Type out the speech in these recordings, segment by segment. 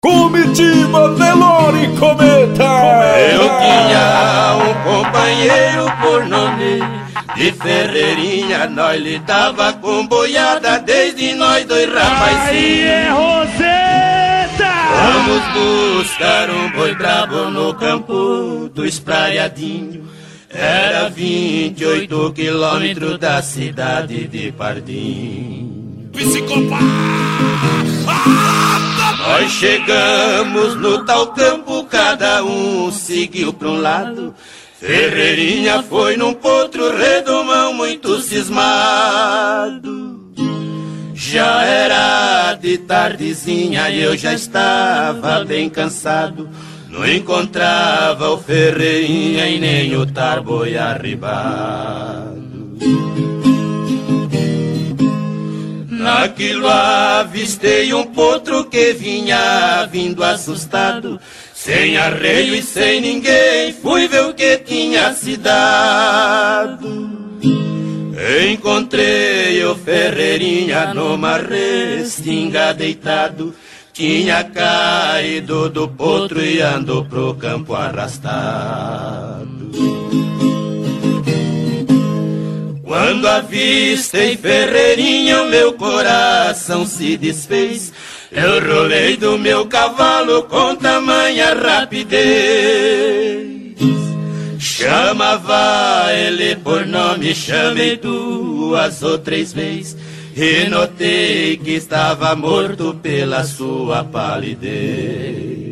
Comitiva Nelore Cometa. Eu tinha um companheiro por nome de Ferreirinha. Nós lidava com boiada desde nós dois rapazinhos. Aí é Roseta! Vamos buscar um boi brabo no campo do Espraiadinho. Era 28 quilômetros da cidade de Pardinho. Psicopata! Nós chegamos no tal campo, cada um seguiu pra um lado. Ferreirinha foi num potro redomão muito cismado. Já era de tardezinha e eu já estava bem cansado. Não encontrava o Ferreirinha e nem o Tarboi arribado. Naquilo avistei um potro que vinha vindo assustado. Sem arreio e sem ninguém, fui ver o que tinha se dado. Encontrei o Ferreirinha numa restinga deitado. Tinha caído do potro e andou pro campo arrastado. Quando avistei Ferreirinha, o meu coração se desfez. Eu rolei do meu cavalo com tamanha rapidez. Chamava ele por nome, chamei 2 ou 3 vezes. E notei que estava morto pela sua palidez.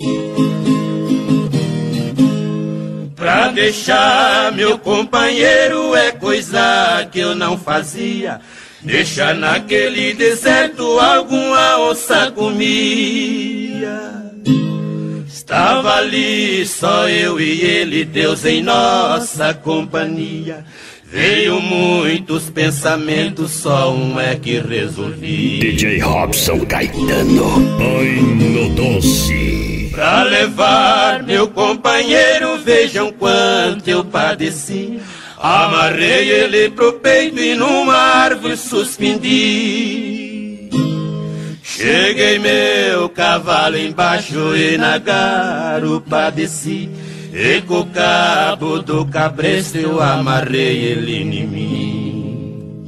Pra deixar meu companheiro é coisa que eu não fazia. Deixar naquele deserto alguma onça comia. Estava ali só eu e ele, Deus em nossa companhia. Veio muitos pensamentos, só um é que resolvi. DJ Robson Caetano, põe no doce. Pra levar meu companheiro, vejam quanto eu padeci. Amarrei ele pro peito e numa árvore suspendi. Cheguei meu cavalo embaixo e na garupa desci. E com o cabo do cabresto eu amarrei ele em mim.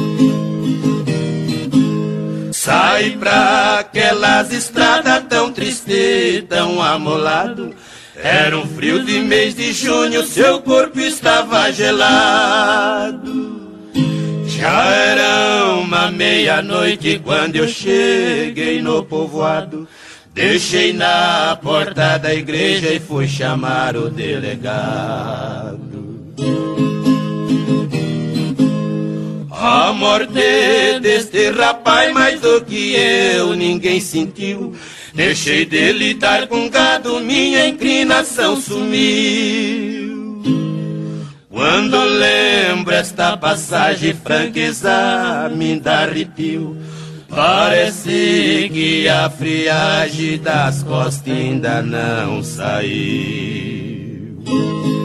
Saí pra aquelas estradas tão triste, tão amolado. Era um frio de mês de junho, seu corpo estava gelado. Já era uma meia-noite quando eu cheguei no povoado. Deixei na porta da igreja e fui chamar o delegado. A morte deste rapaz, mais do que eu, ninguém sentiu. Deixei de lidar com gado, minha inclinação sumiu. Quando lembro esta passagem, franqueza me dá arrepio. Parece que a friagem das costas ainda não saiu.